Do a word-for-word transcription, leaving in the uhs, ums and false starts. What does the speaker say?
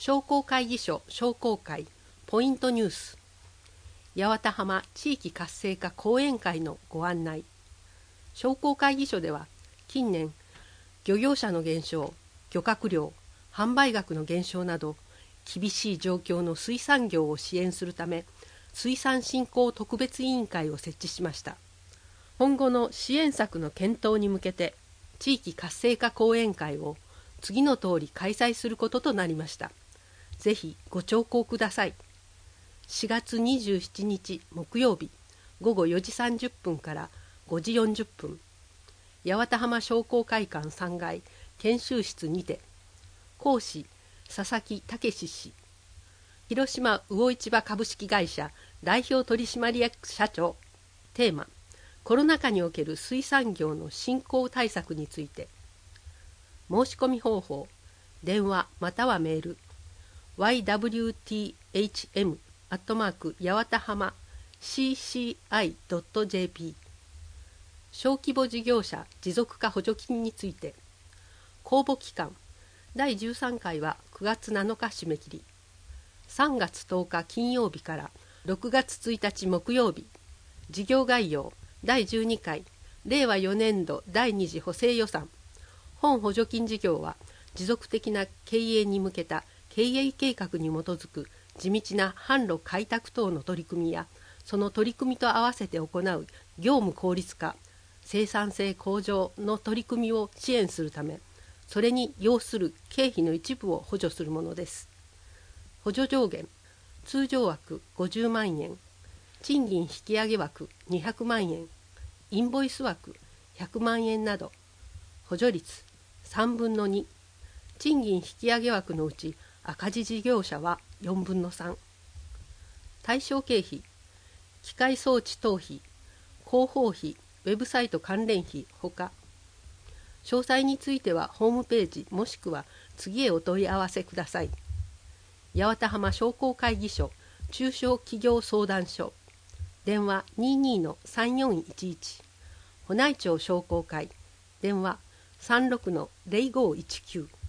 商工会議所商工会ポイントニュース、八幡浜地域活性化講演会のご案内。商工会議所では近年漁業者の減少、漁獲量、販売額の減少など厳しい状況の水産業を支援するため水産振興特別委員会を設置しました。今後の支援策の検討に向けて地域活性化講演会を次の通り開催することとなりました。ぜひご聴講ください。しがつにじゅうしちにち木曜日ごごよじさんじゅっぷんからごじよんじゅっぷん、八幡浜商工会館さんがい研修室にて、講師佐々木武氏、広島魚市場株式会社代表取締役社長。テーマ、コロナ禍における水産業の振興対策について。申し込み方法、電話またはメール ワイダブリューティーエイチエム アットマーク八幡浜 シーシーアイドットジェーピー。 小規模事業者持続化補助金について。公募期間、だいじゅうさんかいはくがつなのか締め切り、さんがつとおか金曜日からろくがつついたち木曜日。事業概要、だいじゅうにかいれいわよねんどだいに次補正予算。本補助金事業は持続的な経営に向けた経営計画に基づく地道な販路開拓等の取り組みや、その取り組みと合わせて行う業務効率化、生産性向上の取り組みを支援するため、それに要する経費の一部を補助するものです。補助上限、通常枠ごじゅうまんえん、賃金引き上げ枠にひゃくまんえん、インボイス枠ひゃくまんえんなど。補助率さんぶんのに、賃金引き上げ枠のうち赤字事業者はよんぶんのさん。対象経費、機械装置等費、広報費、ウェブサイト関連費ほか。詳細についてはホームページもしくは次へお問い合わせください。八幡浜商工会議所中小企業相談所、電話 にじゅうにのさんよんいちいち。保内町商工会、電話 さんろくのぜろごいちきゅう。